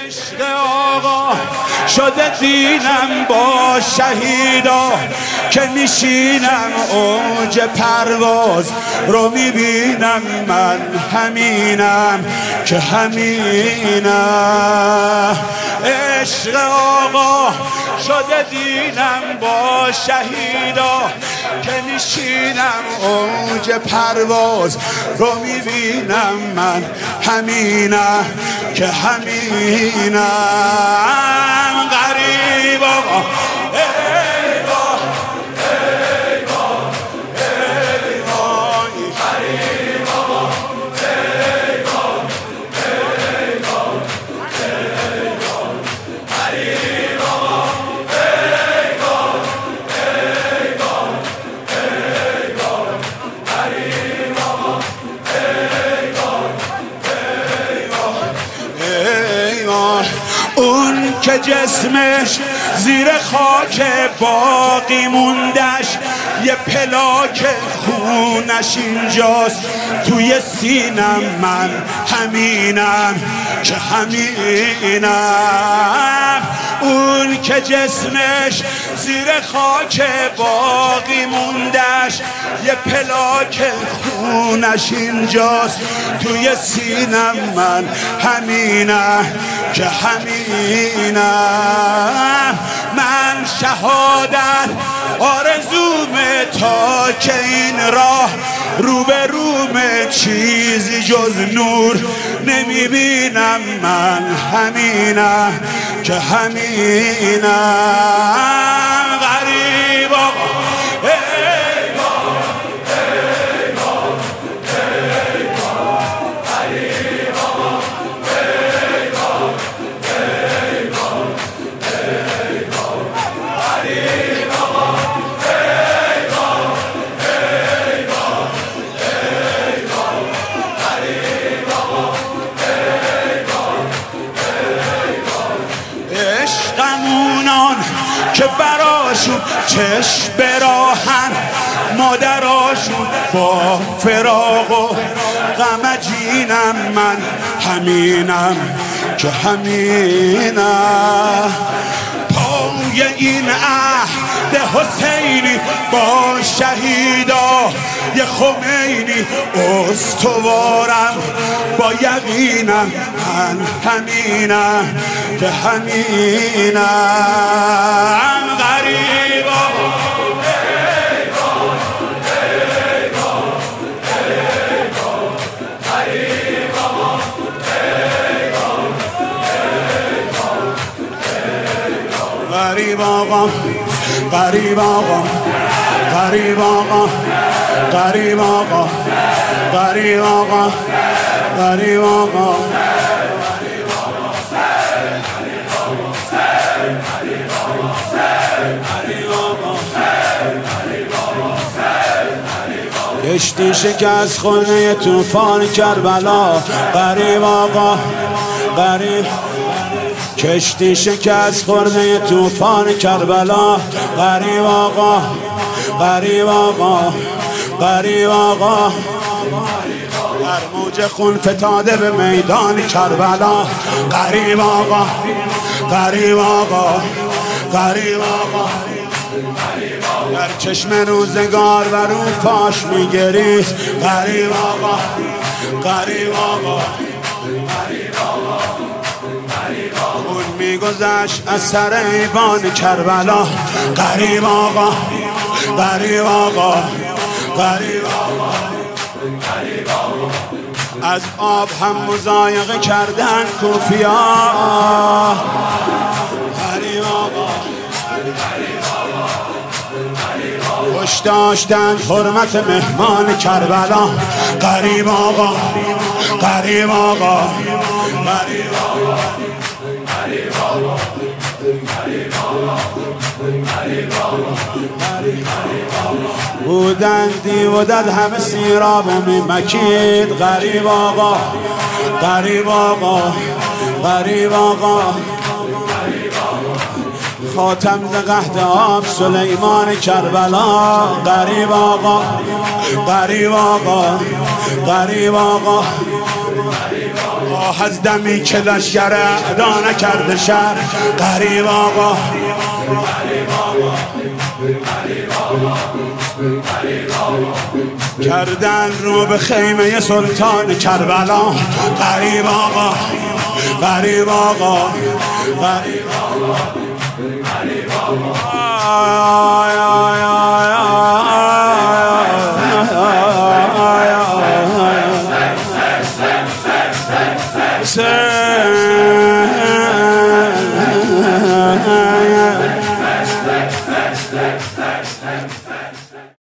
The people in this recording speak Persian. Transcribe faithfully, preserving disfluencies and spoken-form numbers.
عشق آقا شده دینم با شهیدا که میشینم اوج پرواز رو میبینم من همینم که همینم. عشق آقا شده دینم با شهیدا که میشینم اوج پرواز رو میبینم من همینم که همینم. غریب آقا اون که جسمش زیر خاک باقی موندش، یه پلاک خونش اینجاست توی سینم من همینم که همینم. اون که جسمش زیر خاک باقی موندش، یه پلاک خونش اینجاست توی سینم من همینم که همینم. من شهادت آرزومه تا که این راه رو به رومه چیزی جز نور نمیبینم من همینم که همینم. غریب آقا عشقمونان که براشون چشم براهن، مادراشون با فراق و غمجینم من همینم که همینم. پای این عهد حسینی با شهیدا، یه خمینی استوارم با یقینم من همینم که همینم. غریب آقا غریب آقا غریب آقا غریب آقا غریب آقا غریب آقا غریب آقا کشتی شکست خونه طوفان کربلا. غریب آقا غریب کشتی شکست خورده طوفان کربلا. غریب آقا غریب آقا غریب آقا در موج خون فتاده به میدان کربلا. غریب آقا غریب آقا غریب آقا در چشم روزگار بر اون فاش میگریست. غریب آقا غریب آقا خون میگذشت از سر ایوان کربلا. غریب آقا غریب آقا غریب آقا از آب هم مضایقه کردن کوفیا. غریب آقا خوش داشتن حرمت مهمان کربلا. غریب آقا غریب آقا غریب آقا بودن دیودد همه سیراب و میمکید. غریب آقا غریب آقا غریب آقا خاتم قحط آب سلیمان کربلا. غریب آقا غریب آقا غریب آقا آه از دمی که لشگر ادا نکرده شهر غریب آقا کردن رو به خیمه سلطان کربلا غریب آقا غریب آقا غریب آقا غریب آقا